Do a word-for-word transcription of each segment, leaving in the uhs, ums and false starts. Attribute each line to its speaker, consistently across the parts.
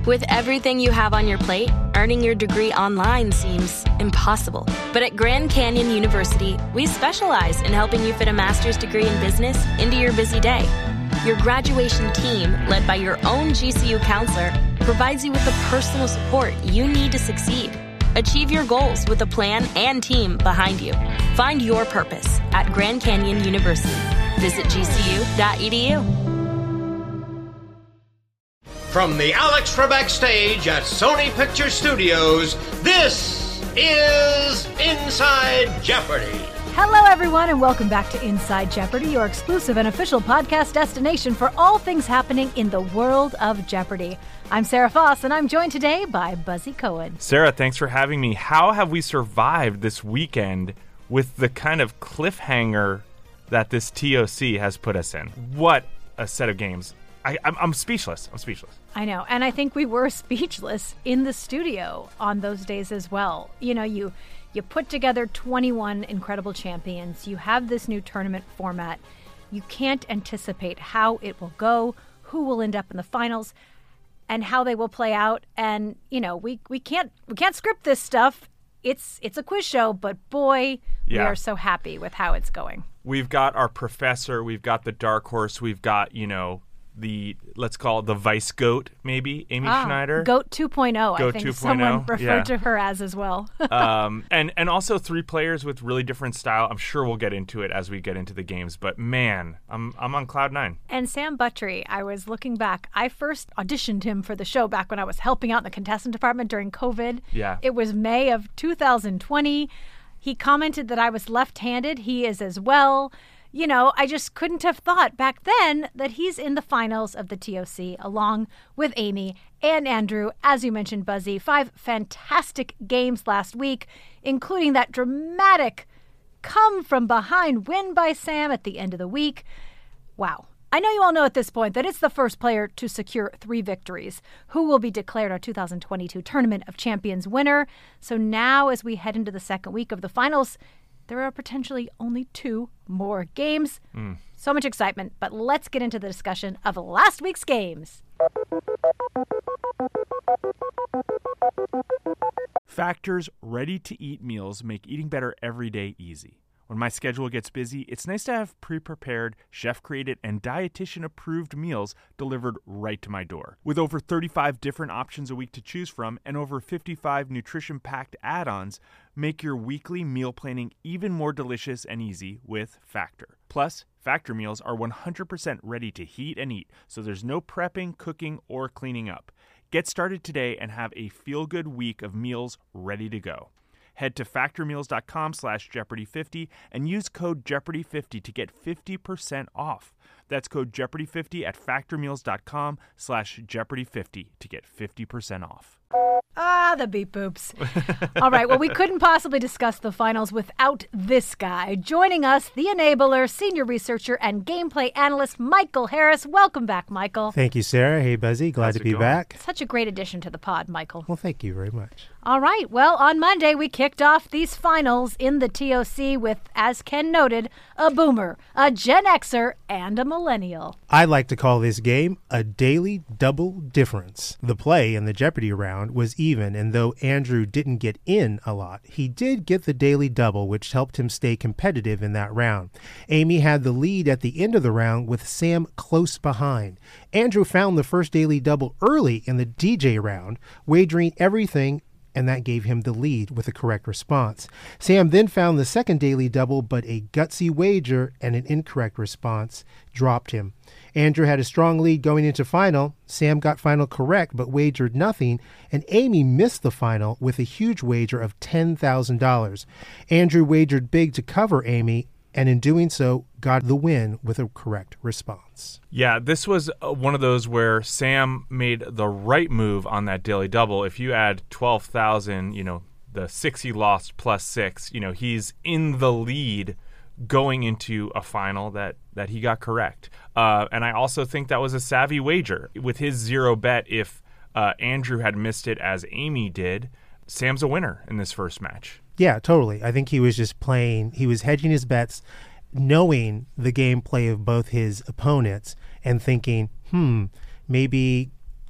Speaker 1: With everything you have on your plate, earning your degree online seems impossible. But at Grand Canyon University, we specialize in helping you fit a master's degree in business into your busy day. Your graduation team, led by your own G C U counselor, provides you with the personal support you need to succeed. Achieve your goals with a plan and team behind you. Find your purpose at Grand Canyon University. Visit G C U dot E D U.
Speaker 2: From the Alex Trebek stage at Sony Picture Studios, this is Inside Jeopardy!
Speaker 3: Hello, everyone, and welcome back to Inside Jeopardy, your exclusive and official podcast destination for all things happening in the world of Jeopardy! I'm Sarah Foss, and I'm joined today by Buzzy Cohen.
Speaker 4: Sarah, thanks for having me. How have we survived this weekend with the kind of cliffhanger that this T O C has put us in? What a set of games. I, I'm, I'm speechless. I'm speechless.
Speaker 3: I know. And I think we were speechless in the studio on those days as well. You know, you you put together twenty-one incredible champions. You have this new tournament format. You can't anticipate how it will go, who will end up in the finals, and how they will play out. And, you know, we, we can't we can't script this stuff. It's it's a quiz show, but boy, yeah. we are so happy with how it's going.
Speaker 4: We've got our professor. We've got the dark horse. We've got, you know, the, let's call it the vice goat, maybe, Amy
Speaker 3: ah,
Speaker 4: Schneider.
Speaker 3: Goat two point oh,
Speaker 4: Goat
Speaker 3: I think
Speaker 4: two point oh,
Speaker 3: someone referred
Speaker 4: yeah.
Speaker 3: to her as as well.
Speaker 4: um, and, and also three players with really different style. I'm sure we'll get into it as we get into the games, but man, I'm I'm on cloud nine.
Speaker 3: And Sam Buttrey, I was looking back. I first auditioned him for the show back when I was helping out in the contestant department during COVID.
Speaker 4: Yeah.
Speaker 3: It was May of two thousand twenty. He commented that I was left-handed. He is as well. You know, I just couldn't have thought back then that he's in the finals of the T O C along with Amy and Andrew. As you mentioned, Buzzy, five fantastic games last week, including that dramatic come-from-behind win by Sam at the end of the week. Wow. I know you all know at this point that it's the first player to secure three victories who will be declared our two thousand twenty-two Tournament of Champions winner. So now as we head into the second week of the finals, there are potentially only two more games. Mm. So much excitement, but let's get into the discussion of last week's games.
Speaker 4: Factor's ready-to-eat meals make eating better every day easy. When my schedule gets busy, it's nice to have pre-prepared, chef-created, and dietitian-approved meals delivered right to my door. With over thirty-five different options a week to choose from and over fifty-five nutrition-packed add-ons, make your weekly meal planning even more delicious and easy with Factor. Plus, Factor meals are one hundred percent ready to heat and eat, so there's no prepping, cooking, or cleaning up. Get started today and have a feel-good week of meals ready to go. Head to factormeals.com slash Jeopardy50 and use code Jeopardy fifty to get fifty percent off. That's code Jeopardy fifty at factormeals.com slash Jeopardy50 to get fifty percent off.
Speaker 3: Ah, the beep boops. All right, well, we couldn't possibly discuss the finals without this guy. Joining us, the enabler, senior researcher, and gameplay analyst, Michael Harris. Welcome back, Michael.
Speaker 5: Thank you, Sarah. Hey, Buzzy. Glad
Speaker 4: How's
Speaker 5: to
Speaker 4: it
Speaker 5: be
Speaker 4: going?
Speaker 5: back.
Speaker 3: Such a great addition to the pod, Michael.
Speaker 5: Well, thank you very much.
Speaker 3: All right, well, on Monday, we kicked off these finals in the T O C with, as Ken noted, a boomer, a Gen Xer, and a millennial.
Speaker 5: I like to call this game a daily double difference. The play in the Jeopardy round was even, and though Andrew didn't get in a lot, he did get the daily double, which helped him stay competitive in that round. Amy had the lead at the end of the round with Sam close behind. Andrew found the first daily double early in the D J round, wagering everything, and that gave him the lead with a correct response. Sam then found the second daily double, but a gutsy wager and an incorrect response dropped him. Andrew had a strong lead going into final. Sam got final correct, but wagered nothing, and Amy missed the final with a huge wager of ten thousand dollars. Andrew wagered big to cover Amy, and in doing so, got the win with a correct response.
Speaker 4: Yeah, this was one of those where Sam made the right move on that daily double. If you add twelve thousand, you know, the six he lost plus six, you know, he's in the lead going into a final that, that he got correct. Uh, and I also think that was a savvy wager. With his zero bet, if uh, Andrew had missed it as Amy did, Sam's a winner in this first match.
Speaker 5: Yeah, totally. I think he was just playing, he was hedging his bets, knowing the gameplay of both his opponents and thinking, hmm, maybe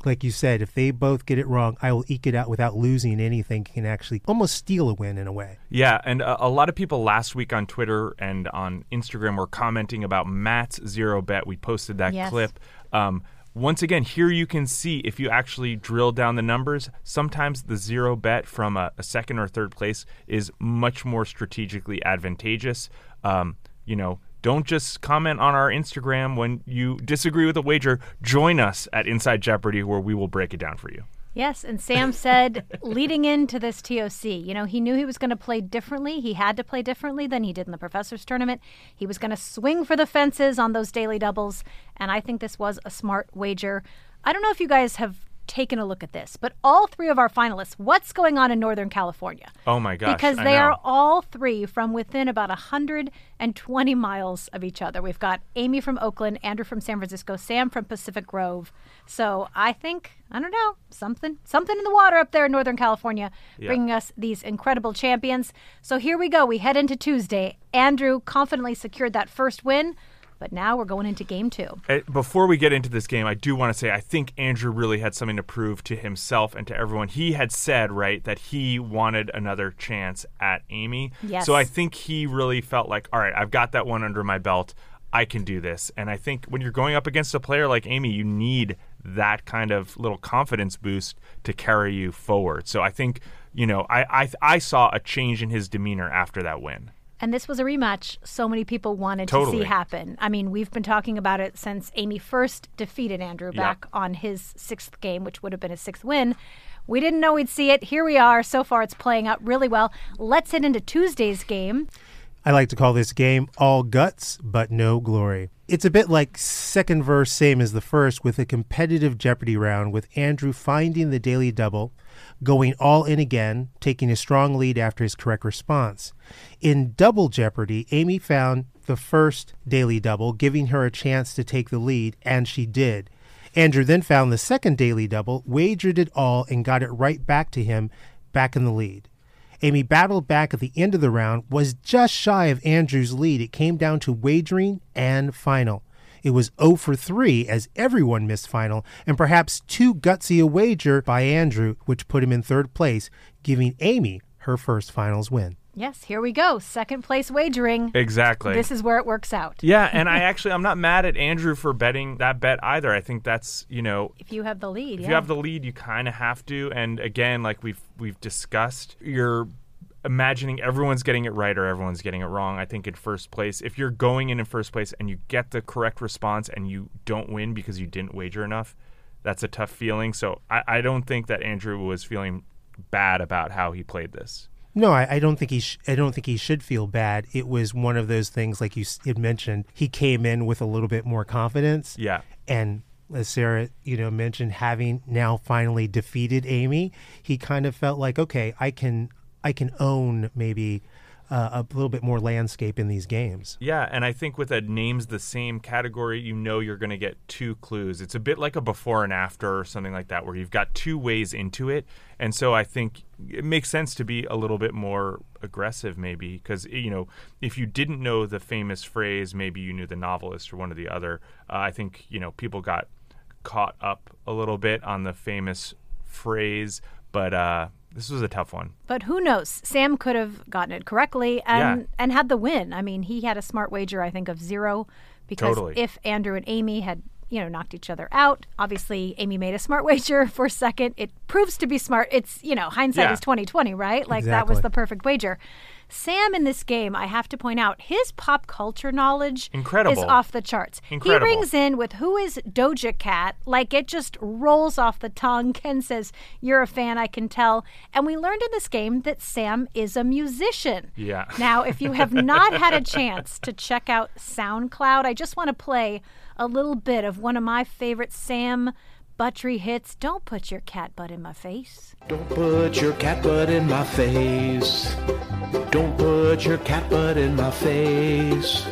Speaker 5: like you said, if they both get it wrong, I will eke it out without losing anything, can actually almost steal a win in a way.
Speaker 4: Yeah, and a, a lot of people last week on Twitter and on Instagram were commenting about Matt's zero bet. We posted that
Speaker 3: Yes.
Speaker 4: clip. Um, once again, here you can see if you actually drill down the numbers, sometimes the zero bet from a, a second or third place is much more strategically advantageous. Um, you know, don't just comment on our Instagram when you disagree with a wager. Join us at Inside Jeopardy, where we will break it down for you.
Speaker 3: Yes, and Sam said leading into this T O C, you know, he knew he was going to play differently. He had to play differently than he did in the Professor's Tournament. He was going to swing for the fences on those daily doubles, and I think this was a smart wager. I don't know if you guys have taken a look at this, but all three of our finalists, what's going on in Northern California?
Speaker 4: Oh, my gosh.
Speaker 3: Because
Speaker 4: I
Speaker 3: they
Speaker 4: know.
Speaker 3: are all three from within about one hundred twenty miles of each other. We've got Amy from Oakland, Andrew from San Francisco, Sam from Pacific Grove. So I think, I don't know, something something in the water up there in Northern California,
Speaker 4: Yeah.
Speaker 3: bringing us these incredible champions. So here we go. We head into Tuesday. Andrew confidently secured that first win, but now we're going into game two.
Speaker 4: Uh, Before we get into this game, I do want to say I think Andrew really had something to prove to himself and to everyone. He had said, right, that he wanted another chance at Amy.
Speaker 3: Yes.
Speaker 4: So I think he really felt like, all right, I've got that one under my belt. I can do this. And I think when you're going up against a player like Amy, you need that kind of little confidence boost to carry you forward. So I think, you know, I I, I saw a change in his demeanor after that win.
Speaker 3: And this was a rematch so many people wanted
Speaker 4: Totally.
Speaker 3: to see happen. I mean, we've been talking about it since Amy first defeated Andrew
Speaker 4: Yeah.
Speaker 3: back on his sixth game, which would have been his sixth win. We didn't know we'd see it. Here we are. So far, it's playing out really well. Let's head into Tuesday's game.
Speaker 5: I like to call this game all guts, but no glory. It's a bit like second verse, same as the first, with a competitive Jeopardy round with Andrew finding the daily double, going all in again, taking a strong lead after his correct response. In Double Jeopardy, Amy found the first daily double, giving her a chance to take the lead, and she did. Andrew then found the second daily double, wagered it all, and got it right back to him, back in the lead. Amy battled back at the end of the round, was just shy of Andrew's lead. It came down to wagering and final. It was oh for three as everyone missed final, and perhaps too gutsy a wager by Andrew, which put him in third place, giving Amy her first finals win.
Speaker 3: Yes, here we go. Second place wagering.
Speaker 4: Exactly.
Speaker 3: This is where it works out.
Speaker 4: Yeah, and I actually, I'm not mad at Andrew for betting that bet either. I think that's, you know,
Speaker 3: If you have the lead,
Speaker 4: if
Speaker 3: yeah.
Speaker 4: you have the lead, you kind of have to. And again, like we've we've discussed, you're imagining everyone's getting it right or everyone's getting it wrong. I think in first place, if you're going in in first place and you get the correct response and you don't win because you didn't wager enough, that's a tough feeling. So I, I don't think that Andrew was feeling bad about how he played this.
Speaker 5: No, I, I don't think he. Sh- I don't think he should feel bad. It was one of those things, like you s- had mentioned. He came in with a little bit more confidence.
Speaker 4: Yeah.
Speaker 5: And as Sarah, you know, mentioned, having now finally defeated Amy, he kind of felt like, okay, I can, I can own maybe uh, a little bit more landscape in these games.
Speaker 4: Yeah, and I think with a names the same category, you know you're going to get two clues. It's a bit like a before and after or something like that, where you've got two ways into it. And so I think it makes sense to be a little bit more aggressive maybe, because, you know, if you didn't know the famous phrase, maybe you knew the novelist or one or the other. Uh, I think, you know, people got caught up a little bit on the famous phrase, but uh, this was a tough one.
Speaker 3: But who knows? Sam could have gotten it correctly and,
Speaker 4: Yeah.
Speaker 3: and had the win. I mean, he had a smart wager, I think, of zero because
Speaker 4: Totally.
Speaker 3: if Andrew and Amy had, you know, knocked each other out, obviously Amy made a smart wager for second. It proves to be smart. It's, you know, hindsight
Speaker 4: Yeah.
Speaker 3: is twenty twenty, right? Like that was
Speaker 5: Exactly.
Speaker 3: the perfect wager. Sam in this game, I have to point out, his pop culture knowledge
Speaker 4: Incredible.
Speaker 3: is off the charts.
Speaker 4: Incredible.
Speaker 3: He rings in with who is Doja Cat, like it just rolls off the tongue. Ken says, "You're a fan, I can tell." And we learned in this game that Sam is a musician.
Speaker 4: Yeah.
Speaker 3: Now, if you have not had a chance to check out SoundCloud, I just want to play a little bit of one of my favorite Sam Buttrey hits, "Don't Put Your Cat Butt in My Face."
Speaker 6: Don't put your cat butt in my face. Don't put your cat butt in my face.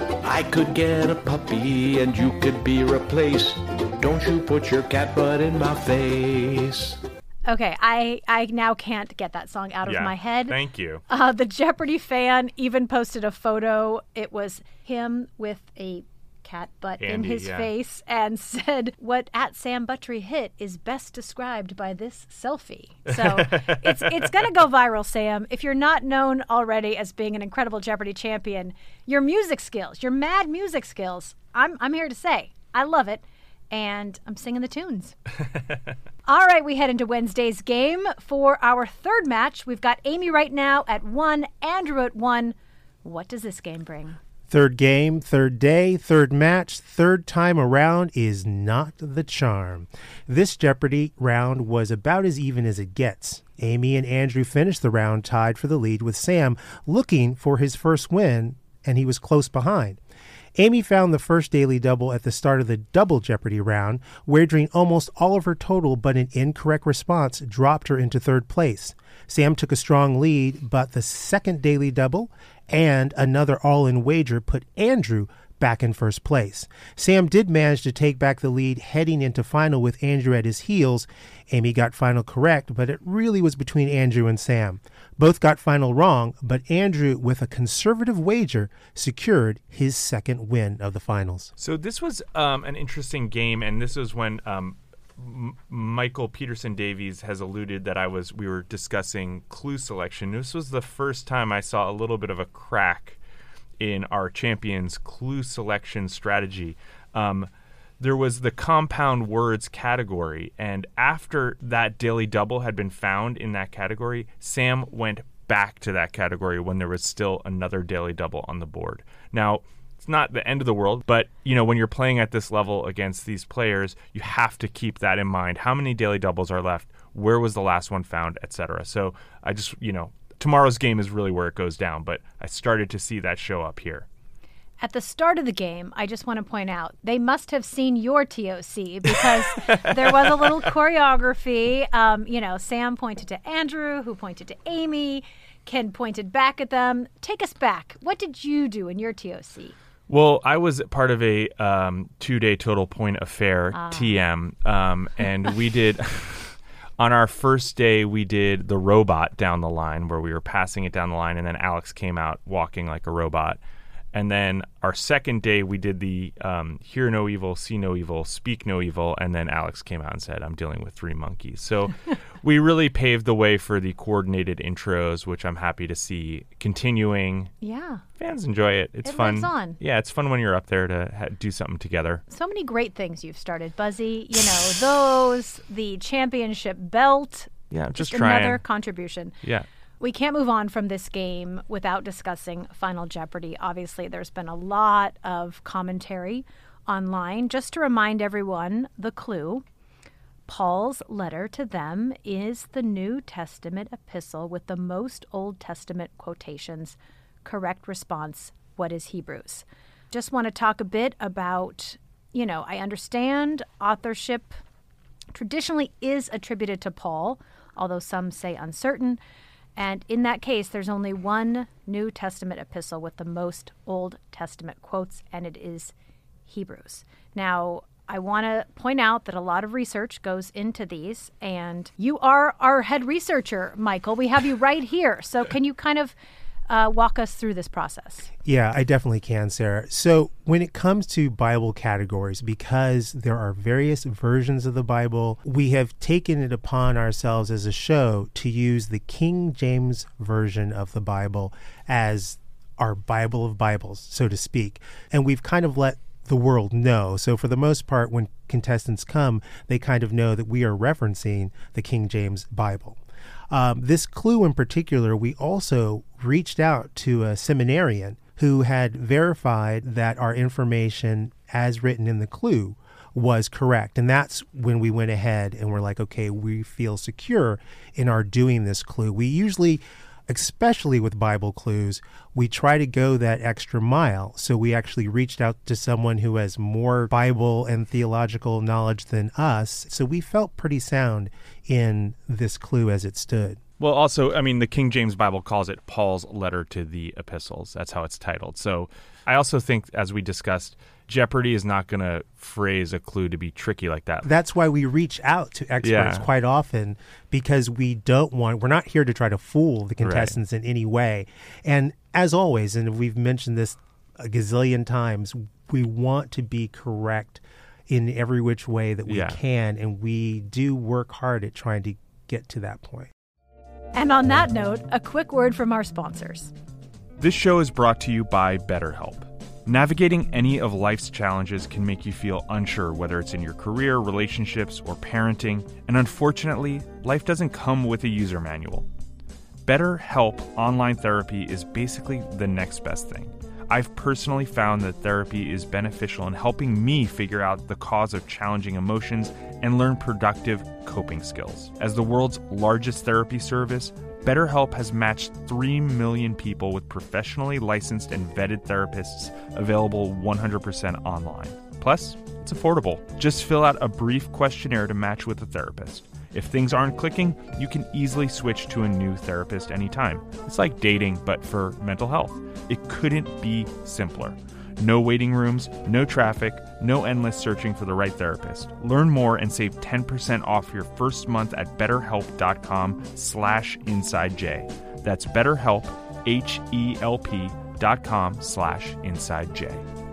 Speaker 6: I could get a puppy and you could be replaced. Don't you put your cat butt in my face.
Speaker 3: Okay, I, I now can't get that song out of
Speaker 4: Yeah.
Speaker 3: my head.
Speaker 4: Thank you.
Speaker 3: Uh, the Jeopardy fan even posted a photo. It was him with a cat butt
Speaker 4: Andy,
Speaker 3: in his
Speaker 4: yeah.
Speaker 3: face and said, what at Sam Buttrey hit is best described by this selfie. So it's it's going to go viral, Sam. If you're not known already as being an incredible Jeopardy champion, your music skills, your mad music skills, I'm I'm here to say, I love it. And I'm singing the tunes. All right, we head into Wednesday's game. For our third match, we've got Amy right now at one, Andrew at one. What does this game bring?
Speaker 5: Third game, third day, third match, third time around is not the charm. This Jeopardy round was about as even as it gets. Amy and Andrew finished the round tied for the lead, with Sam looking for his first win, and he was close behind. Amy found the first daily double at the start of the double Jeopardy round, wagering almost all of her total, but an incorrect response dropped her into third place. Sam took a strong lead, but the second daily double and another all-in wager put Andrew back in first place. Sam did manage to take back the lead heading into final with Andrew at his heels. Amy got final correct, but it really was between Andrew and Sam. Both got final wrong, but Andrew, with a conservative wager, secured his second win of the finals.
Speaker 4: So this was um, an interesting game, and this was when um, M- Michael Peterson Davies has alluded that I was we were discussing clue selection. This was the first time I saw a little bit of a crack in our champions' clue selection strategy. Um, there was the compound words category, and after that daily double had been found in that category, Sam went back to that category when there was still another daily double on the board. Now, it's not the end of the world, but you know, when you're playing at this level against these players, you have to keep that in mind. How many daily doubles are left? Where was the last one found, et cetera. So I just, you know, tomorrow's game is really where it goes down, but I started to see that show up here.
Speaker 3: At the start of the game, I just want to point out, they must have seen your T O C because there was a little choreography. Um, you know, Sam pointed to Andrew, who pointed to Amy. Ken pointed back at them. Take us back. What did you do in your T O C?
Speaker 4: Well, I was part of a um, two-day total point affair, uh. T M, um, and we did... On our first day, we did the robot down the line, where we were passing it down the line, and then Alex came out walking like a robot. And then our second day, we did the um, hear no evil, see no evil, speak no evil, and then Alex came out and said, I'm dealing with three monkeys. So we really paved the way for the coordinated intros, which I'm happy to see continuing.
Speaker 3: Yeah.
Speaker 4: Fans enjoy it. It's
Speaker 3: it
Speaker 4: fun.
Speaker 3: Lives on.
Speaker 4: Yeah, it's fun when you're up there to ha- do something together.
Speaker 3: So many great things you've started, Buzzy. You know, those, the championship belt.
Speaker 4: Yeah, just,
Speaker 3: just
Speaker 4: trying.
Speaker 3: Another contribution.
Speaker 4: Yeah.
Speaker 3: We can't move on from this game without discussing Final Jeopardy. Obviously, there's been a lot of commentary online. Just to remind everyone, the clue, Paul's letter to them is the New Testament epistle with the most Old Testament quotations. Correct response, what is Hebrews? Just want to talk a bit about, you know, I understand authorship traditionally is attributed to Paul, although some say uncertain. And in that case, there's only one New Testament epistle with the most Old Testament quotes, and it is Hebrews. Now, I want to point out that a lot of research goes into these, and you are our head researcher, Michael. We have you right here. So can you kind of uh, walk us through this process?
Speaker 5: Yeah, I definitely can, Sarah. So when it comes to Bible categories, because there are various versions of the Bible, we have taken it upon ourselves as a show to use the King James Version of the Bible as our Bible of Bibles, so to speak. And we've kind of let the world know. So for the most part, when contestants come, they kind of know that we are referencing the King James Bible. Um, this clue in particular, we also reached out to a seminarian who had verified that our information as written in the clue was correct. And that's when we went ahead and we're like, okay, we feel secure in our doing this clue. We usually, especially with Bible clues, we try to go that extra mile. So we actually reached out to someone who has more Bible and theological knowledge than us. So we felt pretty sound in this clue as it stood.
Speaker 4: Well, also, I mean, the King James Bible calls it Paul's letter to the epistles. That's how it's titled. So I also think, as we discussed, Jeopardy is not going to phrase a clue to be tricky like that.
Speaker 5: That's why we reach out to experts
Speaker 4: Yeah.
Speaker 5: quite often, because we don't want, we're not here to try to fool the contestants
Speaker 4: Right.
Speaker 5: in any way. And as always, and we've mentioned this a gazillion times, we want to be correct in every which way that we
Speaker 4: Yeah.
Speaker 5: can, and we do work hard at trying to get to that point.
Speaker 3: And on that note, a quick word from our sponsors.
Speaker 4: This show is brought to you by BetterHelp. Navigating any of life's challenges can make you feel unsure, whether it's in your career, relationships, or parenting. And unfortunately, life doesn't come with a user manual. BetterHelp online therapy is basically the next best thing. I've personally found that therapy is beneficial in helping me figure out the cause of challenging emotions and learn productive coping skills. As the world's largest therapy service, BetterHelp has matched three million people with professionally licensed and vetted therapists available one hundred percent online. Plus, it's affordable. Just fill out a brief questionnaire to match with a therapist. If things aren't clicking, you can easily switch to a new therapist anytime. It's like dating, but for mental health. It couldn't be simpler. No waiting rooms, no traffic, no endless searching for the right therapist. Learn more and save ten percent off your first month at betterhelp.com slash InsideJ. That's betterhelp, H E L P dot com slash InsideJ.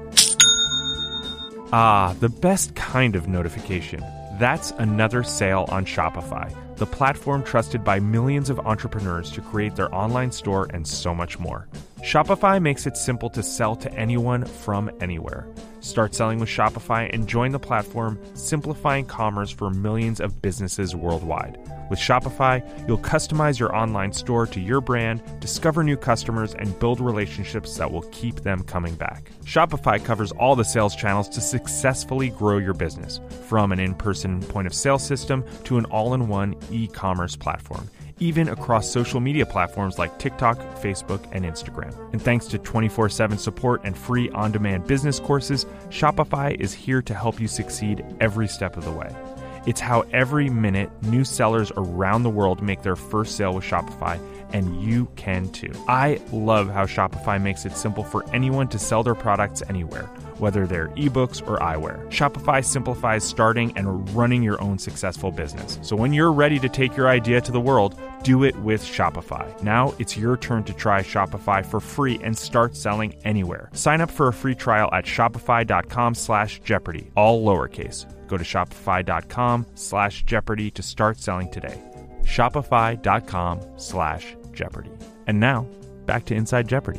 Speaker 4: Ah, the best kind of notification. That's another sale on Shopify, the platform trusted by millions of entrepreneurs to create their online store and so much more. Shopify makes it simple to sell to anyone from anywhere. Start selling with Shopify and join the platform, simplifying commerce for millions of businesses worldwide. With Shopify, you'll customize your online store to your brand, discover new customers, and build relationships that will keep them coming back. Shopify covers all the sales channels to successfully grow your business, from an in-person point-of-sale system to an all-in-one e-commerce platform, even across social media platforms like TikTok, Facebook, and Instagram. And thanks to twenty-four seven support and free on-demand business courses, Shopify is here to help you succeed every step of the way. It's how every minute new sellers around the world make their first sale with Shopify, and you can too. I love how Shopify makes it simple for anyone to sell their products anywhere, whether they're ebooks or eyewear. Shopify simplifies starting and running your own successful business. So when you're ready to take your idea to the world, do it with Shopify. Now it's your turn to try Shopify for free and start selling anywhere. Sign up for a free trial at shopify.com slash Jeopardy, all lowercase. Go to shopify.com slash Jeopardy to start selling today. Shopify.com slash Jeopardy. And now, back to Inside Jeopardy.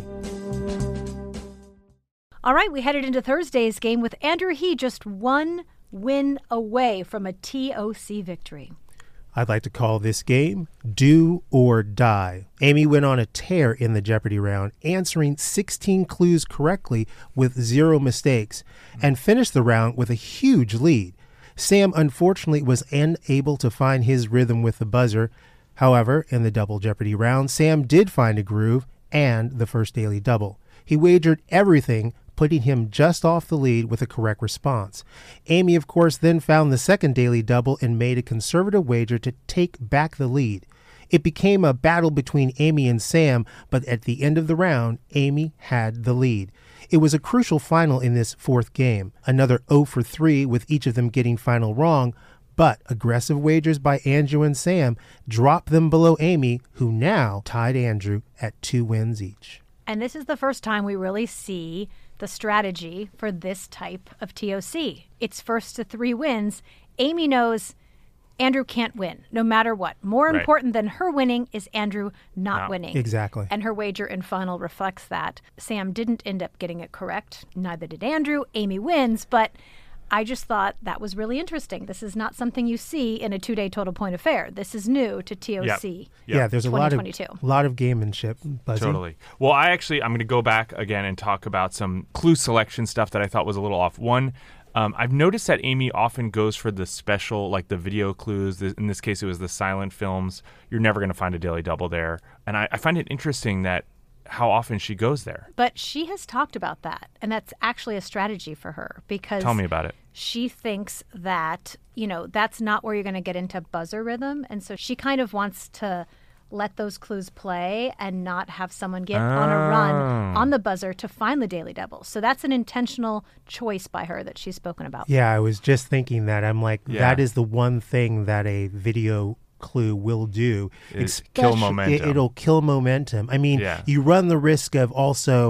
Speaker 3: All right, we headed into Thursday's game with Andrew He just one win away from a T O C victory.
Speaker 5: I'd like to call this game Do or Die. Amy went on a tear in the Jeopardy round, answering sixteen clues correctly with zero mistakes, and finished the round with a huge lead. Sam, unfortunately, was unable to find his rhythm with the buzzer. However, in the Double Jeopardy round, Sam did find a groove and the first daily double. He wagered everything, putting him just off the lead with a correct response. Amy, of course, then found the second daily double and made a conservative wager to take back the lead. It became a battle between Amy and Sam, but at the end of the round, Amy had the lead. It was a crucial final in this fourth game. Another oh for three with each of them getting final wrong, but aggressive wagers by Andrew and Sam dropped them below Amy, who now tied Andrew at two wins each.
Speaker 3: And this is the first time we really see the strategy for this type of T O C. It's first to three wins. Amy knows Andrew can't win, no matter what. More
Speaker 4: Right.
Speaker 3: important than her winning is Andrew not
Speaker 4: No.
Speaker 3: winning.
Speaker 5: Exactly.
Speaker 3: And her wager in final reflects that. Sam didn't end up getting it correct. Neither did Andrew. Amy wins, but I just thought that was really interesting. This is not something you see in a two-day total point affair. This is new to T O C.
Speaker 4: Yep.
Speaker 5: Yeah, there's a lot of
Speaker 3: twenty twenty-two.
Speaker 5: lot of gamemanship. Buzzy.
Speaker 4: Totally. Well, I actually, I'm going to go back again and talk about some clue selection stuff that I thought was a little off. One, um, I've noticed that Amy often goes for the special, like the video clues. In this case, it was the silent films. You're never going to find a daily double there. And I, I find it interesting that how often she goes there.
Speaker 3: But she has talked about that, and that's actually a strategy for her because
Speaker 4: Tell me about it.
Speaker 3: she thinks that, you know, that's not where you're going to get into buzzer rhythm. And so she kind of wants to let those clues play and not have someone get on a run
Speaker 4: Oh.
Speaker 3: on the buzzer to find the daily double. So that's an intentional choice by her that she's spoken about.
Speaker 5: Yeah, I was just thinking that. I'm like,
Speaker 4: Yeah.
Speaker 5: that is the one thing that a video clue will do.
Speaker 4: Is kill
Speaker 5: Especially-
Speaker 4: momentum.
Speaker 5: It, it'll kill momentum. I mean,
Speaker 4: Yeah.
Speaker 5: you run the risk of also,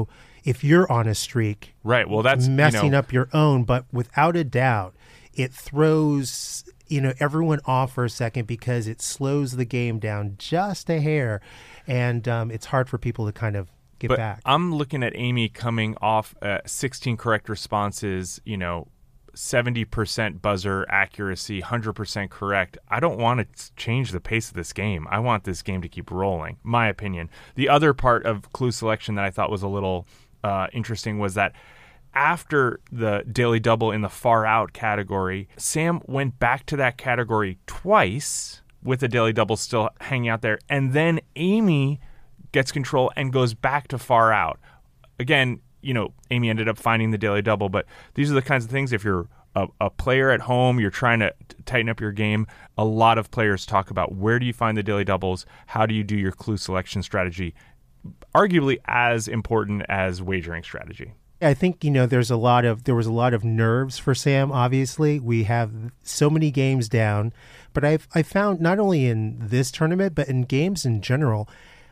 Speaker 5: if you're on a streak.
Speaker 4: Right. Well, that's
Speaker 5: messing
Speaker 4: you know,
Speaker 5: up your own. But without a doubt, it throws, you know, everyone off for a second because it slows the game down just a hair. And um, it's hard for people to kind of get
Speaker 4: but
Speaker 5: back.
Speaker 4: I'm looking at Amy coming off uh, sixteen correct responses, you know, seventy percent buzzer accuracy, one hundred percent correct. I don't want to change the pace of this game. I want this game to keep rolling, my opinion. The other part of clue selection that I thought was a little uh, interesting was that after the Daily Double in the far out category, Sam went back to that category twice with the Daily Double still hanging out there, and then Amy gets control and goes back to far out. Again, you know, Amy ended up finding the Daily Double, but these are the kinds of things, if you're a, a player at home, you're trying to t- tighten up your game, a lot of players talk about where do you find the Daily Doubles, how do you do your clue selection strategy, arguably as important as wagering strategy.
Speaker 5: I think, you know, there's a lot of there was a lot of nerves for Sam. Obviously, we have so many games down, but I've I found not only in this tournament but in games in general,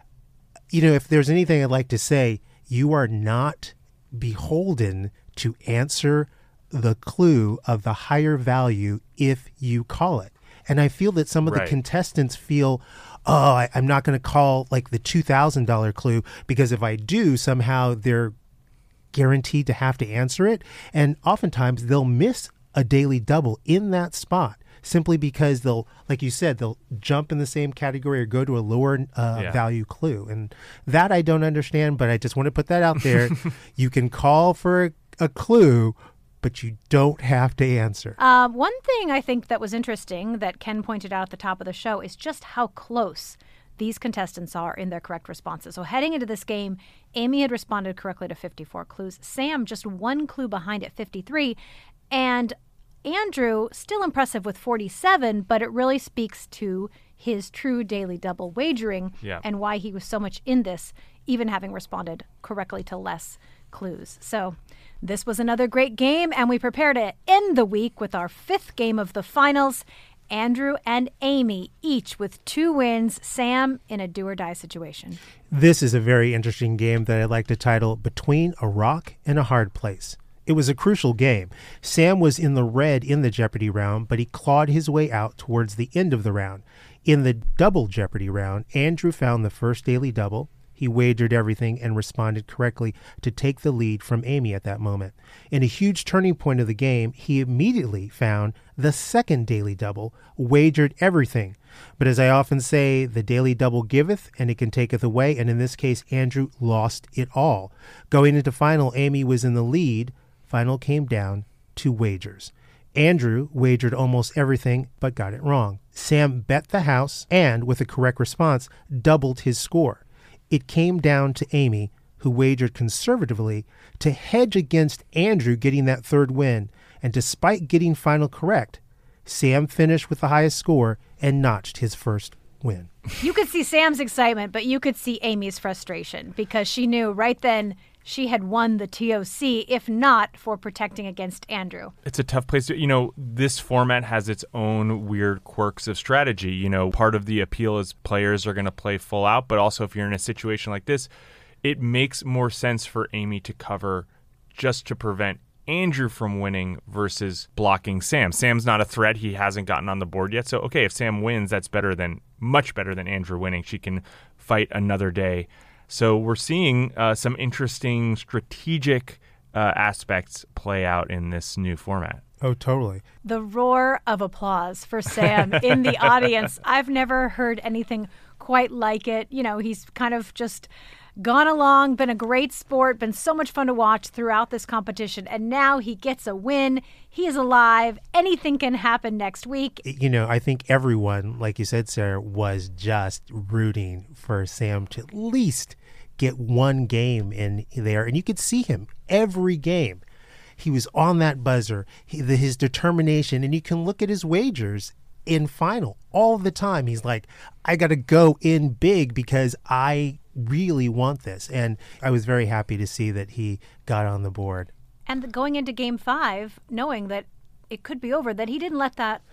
Speaker 5: you know, if there's anything I'd like to say, you are not beholden to answer the clue of the higher value if you call it. And I feel that some of
Speaker 4: right.
Speaker 5: the contestants feel, oh, I, I'm not going to call like the two thousand dollars clue because if I do, somehow they're guaranteed to have to answer it. And oftentimes they'll miss a Daily Double in that spot simply because they'll, like you said, they'll jump in the same category or go to a lower uh,
Speaker 4: yeah.
Speaker 5: value clue. And that I don't understand, but I just want to put that out there. You can call for a, a clue, but you don't have to answer.
Speaker 3: Uh, one thing I think that was interesting that Ken pointed out at the top of the show is just how close these contestants are in their correct responses. So heading into this game, Amy had responded correctly to fifty-four clues. Sam just one clue behind at fifty-three. And Andrew, still impressive with forty-seven, but it really speaks to his true Daily Double wagering
Speaker 4: yeah.
Speaker 3: and why he was so much in this, even having responded correctly to less clues. So this was another great game, and we prepare to end the week with our fifth game of the finals. Andrew and Amy, each with two wins. Sam in a do-or-die situation.
Speaker 5: This is a very interesting game that I'd like to title Between a Rock and a Hard Place. It was a crucial game. Sam was in the red in the Jeopardy round, but he clawed his way out towards the end of the round. In the double Jeopardy round, Andrew found the first Daily Double. He wagered everything and responded correctly to take the lead from Amy at that moment. In a huge turning point of the game, he immediately found the second Daily Double, wagered everything. But as I often say, the Daily Double giveth and it can taketh away, and in this case, Andrew lost it all. Going into final, Amy was in the lead. Final came down to wagers. Andrew wagered almost everything, but got it wrong. Sam bet the house and, with a correct response, doubled his score. It came down to Amy, who wagered conservatively to hedge against Andrew getting that third win. And despite getting final correct, Sam finished with the highest score and notched his first win.
Speaker 3: You could see Sam's excitement, but you could see Amy's frustration because she knew right then she had won the T O C, if not for protecting against Andrew.
Speaker 4: It's a tough place to, you know, this format has its own weird quirks of strategy. You know, part of the appeal is players are going to play full out, but also if you're in a situation like this, it makes more sense for Amy to cover just to prevent Andrew from winning versus blocking Sam. Sam's not a threat. He hasn't gotten on the board yet. So, okay, if Sam wins, that's better than, much better than Andrew winning. She can fight another day. So we're seeing uh, some interesting strategic uh, aspects play out in this new format.
Speaker 5: Oh, totally.
Speaker 3: The roar of applause for Sam in the audience. I've never heard anything quite like it. You know, he's kind of just gone along, been a great sport, been so much fun to watch throughout this competition, and now he gets a win. He is alive. Anything can happen next week.
Speaker 5: You know, I think everyone, like you said, Sarah, was just rooting for Sam to at least get one game in there. And you could see him every game. He was on that buzzer, he, the, his determination, and you can look at his wagers in final all the time. He's like, I got to go in big because I really want this. And I was very happy to see that he got on the board.
Speaker 3: And going into game five, knowing that it could be over, that he didn't let that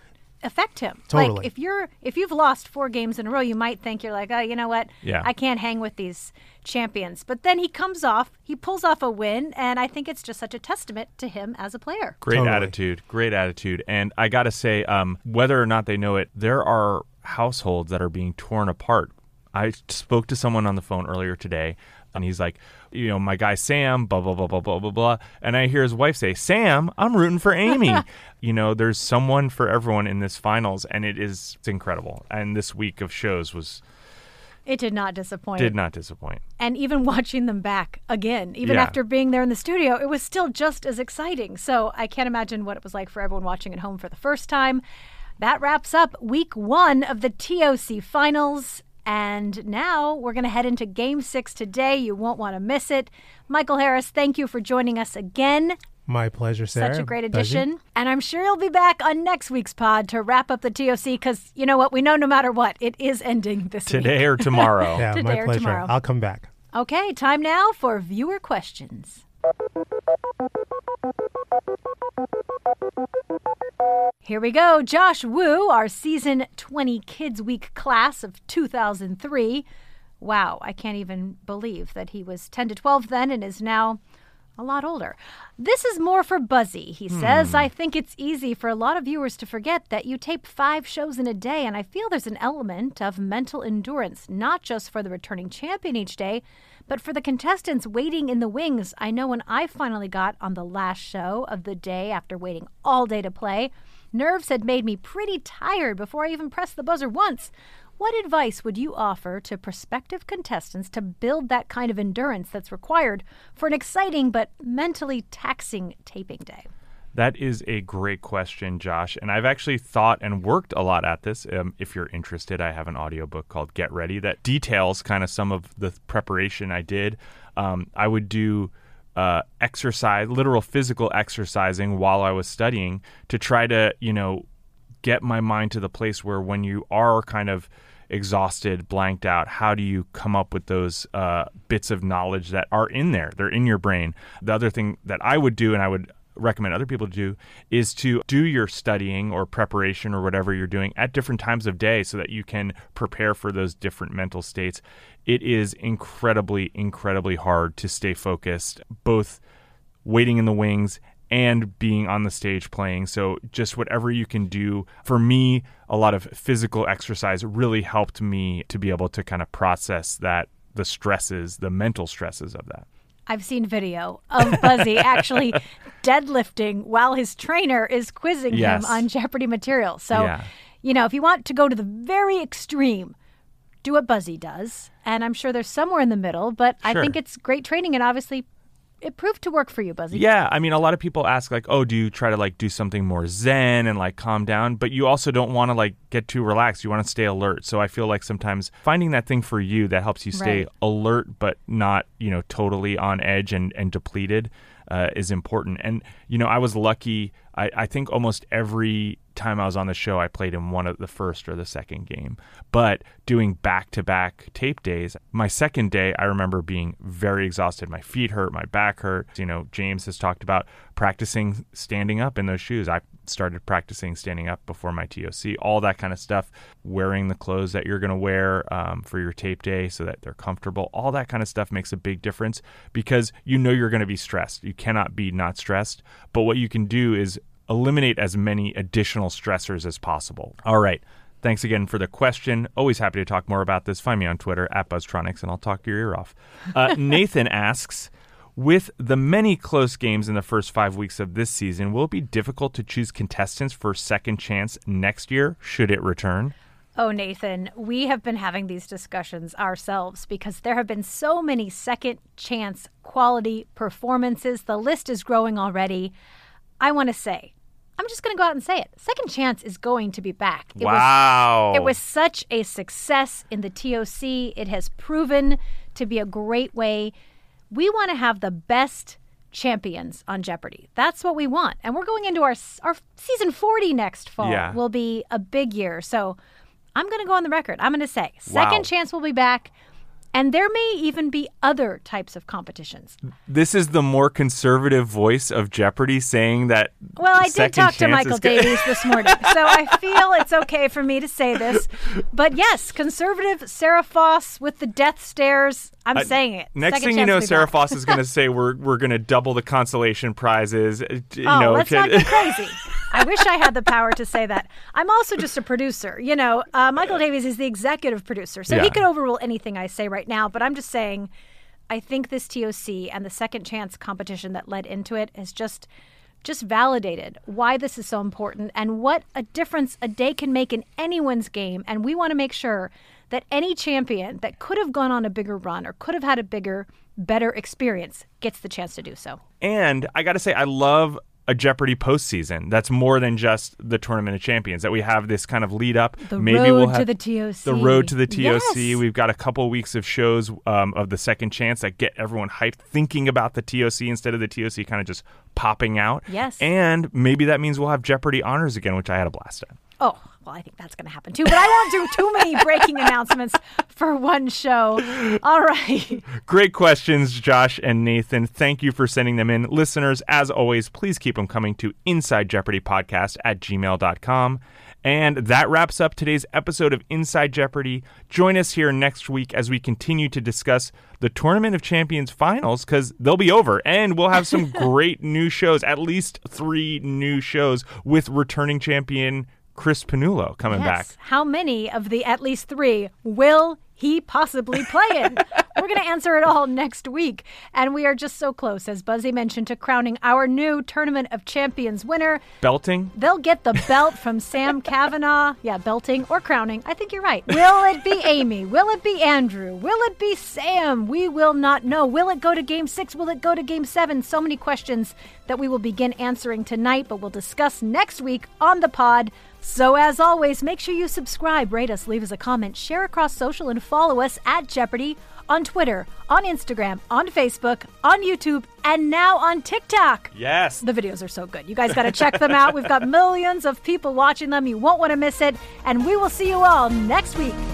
Speaker 3: affect him.
Speaker 5: Totally.
Speaker 3: Like if you're if you've lost four games in a row, you might think you're like, oh, you know what?
Speaker 4: Yeah.
Speaker 3: I can't hang with these champions. But then he comes off, he pulls off a win, and I think it's just such a testament to him as a player.
Speaker 4: Great
Speaker 5: Totally.
Speaker 4: attitude. Great attitude. And I got to say, um, whether or not they know it, there are households that are being torn apart. I spoke to someone on the phone earlier today, and he's like, you know, my guy Sam, blah, blah, blah, blah, blah, blah, blah. And I hear his wife say, Sam, I'm rooting for Amy. You know, there's someone for everyone in this finals, and it is it's incredible. And this week of shows was...
Speaker 3: It did not disappoint.
Speaker 4: Did not disappoint.
Speaker 3: And even watching them back again, even
Speaker 4: Yeah.
Speaker 3: after being there in the studio, it was still just as exciting. So I can't imagine what it was like for everyone watching at home for the first time. That wraps up week one of the T O C finals. And now we're going to head into game six today. You won't want to miss it. Michael Harris, thank you for joining us again.
Speaker 5: My pleasure, Sarah.
Speaker 3: Such a great
Speaker 5: Pleasure.
Speaker 3: addition. And I'm sure you'll be back on next week's pod to wrap up the T O C because you know what? We know no matter what, it is ending this week.
Speaker 4: Today or tomorrow.
Speaker 5: Yeah,
Speaker 3: Today
Speaker 5: my
Speaker 3: or
Speaker 5: pleasure.
Speaker 3: tomorrow.
Speaker 5: I'll come back.
Speaker 3: Okay, time now for viewer questions. Here we go. Josh Wu, our season twenty Kids Week class of two thousand three. Wow, I can't even believe that he was ten to twelve then and is now a lot older. This is more for Buzzy, he says.
Speaker 4: Hmm.
Speaker 3: I think it's easy for a lot of viewers to forget that you tape five shows in a day, and I feel there's an element of mental endurance, not just for the returning champion each day, but for the contestants waiting in the wings. I know when I finally got on the last show of the day after waiting all day to play, nerves had made me pretty tired before I even pressed the buzzer once. What advice would you offer to prospective contestants to build that kind of endurance that's required for an exciting but mentally taxing taping day?
Speaker 4: That is a great question, Josh. And I've actually thought and worked a lot at this. Um, if you're interested, I have an audiobook called Get Ready that details kind of some of the preparation I did. Um, I would do uh, exercise, literal physical exercising while I was studying to try to, you know, get my mind to the place where when you are kind of exhausted, blanked out, how do you come up with those uh, bits of knowledge that are in there? They're in your brain. The other thing that I would do, and I would recommend other people to do, is to do your studying or preparation or whatever you're doing at different times of day so that you can prepare for those different mental states. It is incredibly, incredibly hard to stay focused, both waiting in the wings and being on the stage playing. So just whatever you can do. For me, a lot of physical exercise really helped me to be able to kind of process that, the stresses, the mental stresses of that.
Speaker 3: I've seen video of Buzzy actually deadlifting while his trainer is quizzing
Speaker 4: Yes.
Speaker 3: him on Jeopardy material. So,
Speaker 4: Yeah.
Speaker 3: you know, if you want to go to the very extreme, do what Buzzy does. And I'm sure there's somewhere in the middle, but I
Speaker 4: Sure.
Speaker 3: think it's great training, and obviously it proved to work for you, Buzzy.
Speaker 4: Yeah, I mean, a lot of people ask like, oh, do you try to like do something more zen and like calm down? But you also don't want to like get too relaxed. You want to stay alert. So I feel like sometimes finding that thing for you that helps you stay
Speaker 3: Right.
Speaker 4: alert but not, you know, totally on edge and, and depleted uh, is important. And, you know, I was lucky. I, I think almost every time I was on the show, I played in one of the first or the second game. But doing back-to-back tape days, my second day, I remember being very exhausted. My feet hurt, my back hurt. You know, James has talked about practicing standing up in those shoes. I started practicing standing up before my T O C, all that kind of stuff, wearing the clothes that you're going to wear um, for your tape day so that they're comfortable. All that kind of stuff makes a big difference because you know you're going to be stressed. You cannot be not stressed. But what you can do is eliminate as many additional stressors as possible. All right. Thanks again for the question. Always happy to talk more about this. Find me on Twitter at BuzzTronics, and I'll talk your ear off. Uh, Nathan asks, with the many close games in the first five weeks of this season, will it be difficult to choose contestants for Second Chance next year, should it return?
Speaker 3: Oh, Nathan, we have been having these discussions ourselves because there have been so many second chance quality performances. The list is growing already. I want to say, I'm just going to go out and say it. Second Chance is going to be back. It
Speaker 4: wow.
Speaker 3: Was, it was such a success in the T O C. It has proven to be a great way. We want to have the best champions on Jeopardy. That's what we want. And we're going into our our season forty next fall.
Speaker 4: Yeah.
Speaker 3: Will be a big year. So I'm going to go on the record. I'm going to say Second
Speaker 4: Wow.
Speaker 3: Chance will be back. And there may even be other types of competitions.
Speaker 4: This is the more conservative voice of Jeopardy saying that.
Speaker 3: Well, I did talk to Michael Davies this morning, so I feel it's okay for me to say this. But yes, conservative Sarah Foss with the death stares. I'm uh, saying it.
Speaker 4: Next
Speaker 3: Second
Speaker 4: thing you know, Sarah
Speaker 3: back.
Speaker 4: Foss is going to say we're we're going to double the consolation prizes. You
Speaker 3: oh,
Speaker 4: know,
Speaker 3: let's not get crazy. I wish I had the power to say that. I'm also just a producer. You know, uh, Michael Davies is the executive producer, so
Speaker 4: yeah.
Speaker 3: he could overrule anything I say right now. But I'm just saying, I think this T O C and the second chance competition that led into it has just just validated why this is so important and what a difference a day can make in anyone's game. And we want to make sure that any champion that could have gone on a bigger run or could have had a bigger, better experience gets the chance to do so.
Speaker 4: And I got to say, I love a Jeopardy postseason. That's more than just the Tournament of Champions, that we have this kind of lead up.
Speaker 3: The
Speaker 4: Maybe
Speaker 3: road
Speaker 4: we'll have
Speaker 3: to the T O C.
Speaker 4: The road to the T O C.
Speaker 3: Yes.
Speaker 4: We've got a couple weeks of shows um, of the second chance that get everyone hyped, thinking about the T O C instead of the T O C kind of just popping out.
Speaker 3: Yes.
Speaker 4: And maybe that means we'll have Jeopardy honors again, which I had a blast at.
Speaker 3: Oh, well, I think that's going to happen too. But I won't do too many breaking announcements for one show. All right.
Speaker 4: Great questions, Josh and Nathan. Thank you for sending them in. Listeners, as always, please keep them coming to Inside Jeopardy Podcast at gmail dot com. And that wraps up today's episode of Inside Jeopardy. Join us here next week as we continue to discuss the Tournament of Champions finals, because they'll be over. And we'll have some great new shows, at least three new shows with returning champion Chris Pannulo coming
Speaker 3: yes.
Speaker 4: back.
Speaker 3: How many of the at least three will he possibly play in? We're going to answer it all next week. And we are just so close, as Buzzy mentioned, to crowning our new Tournament of Champions winner.
Speaker 4: Belting?
Speaker 3: They'll get the belt from Sam Kavanaugh. Yeah, belting or crowning. I think you're right. Will it be Amy? Will it be Andrew? Will it be Sam? We will not know. Will it go to game six? Will it go to game seven? So many questions that we will begin answering tonight, but we'll discuss next week on the pod. So as always, make sure you subscribe, rate us, leave us a comment, share across social, and follow us at Jeopardy on Twitter, on Instagram, on Facebook, on YouTube, and now on TikTok.
Speaker 4: Yes.
Speaker 3: The videos are so good. You guys got to check them out. We've got millions of people watching them. You won't want to miss it. And we will see you all next week.